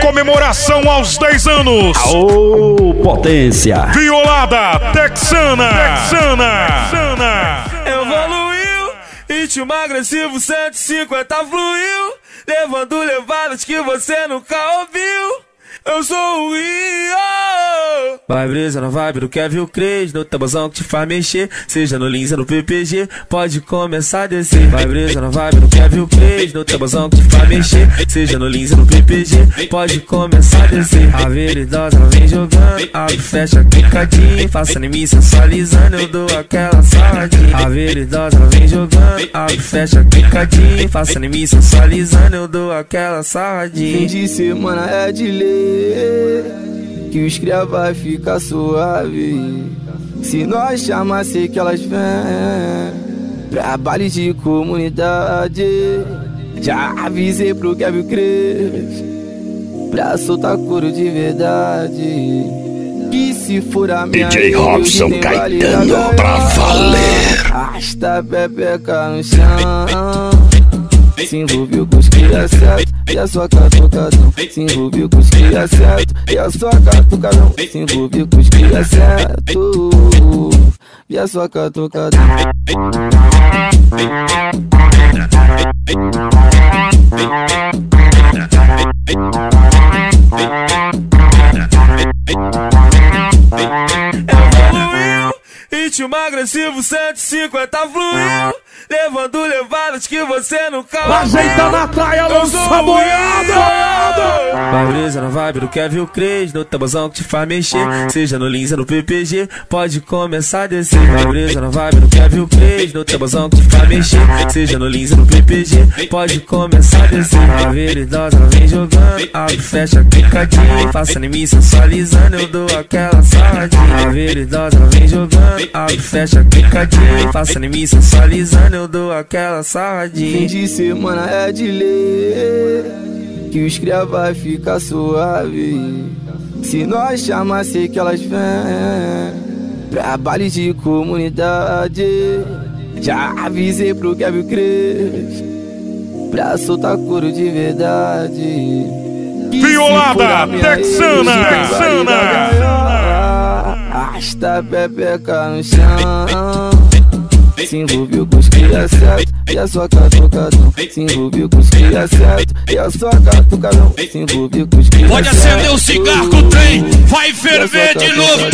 comemoração aos 10 anos. Aô, potência! Violada Texana. Evoluiu, ritmo agressivo 150 fluiu, levando levadas que você nunca ouviu. Eu sou o Rio. Vai brisa na vibe do Kevin Cres, no tabuzão que te faz mexer, seja no Lins ou no PPG, pode começar a descer. Vai brisa na vibe do Kevin Cres, no tabuzão que te faz mexer, seja no Lins ou no PPG, pode começar a descer. A veridosa ela vem jogando, abre, fecha, clicadinho, faça em mim sensualizando, eu dou aquela sarradinha. A veridosa ela vem jogando, abre, fecha, clicadinho, faça em mim sensualizando, eu dou aquela sarradinha. Fim de semana é de lei, que os cria vai ficar suave. Se nós chamar, sei que elas vêm pra baile de comunidade. Já avisei pro Kevin Cres pra soltar couro de verdade. Que se for a minha DJ Robson Caetano pra valer. Arrasta a pepeca no chão, se envolveu com os cria certo e a sua catucadão. Se envolveu com os cria certo e a sua catucadão. Se envolveu com os cria certo e a sua catucadão. Evoluiu, ritmo agressivo 150 fluiu, levando levadas que você nunca ouviu. Ajeita na traia, lança boiada! Vai brisa na vibe do Kevin Cres, no tabuzão que te faz mexer, seja no Lins ou no PPG, pode começar a descer. Vai brisa na vibe do Kevin Cres, no tabuzão que te faz mexer, seja no Lins ou no PPG, pode começar a descer. A veridosa ela vem jogando, abre, fecha, clicadinho, faça em mim sensualizando, eu dou aquela sarradinha. A veridosa ela vem jogando, abre, fecha, clicadinho, faça em mim sensualizando, eu dou aquela sarradinha. Fim de semana é de lei, que os cria vai ficar suave. Se nós chamar, sei que elas vêm pra baile de comunidade. Já avisei pro Kevin Cres pra soltar couro de verdade. Que Violada Texana. Arrasta a pepeca no chão, se envolveu com os cria certo e a sua catucadão. Se envolveu com os cria certo e a sua catucadão. Se envolveu com os cria certo. Pode acender o cigarro, o trem vai ferver de novo.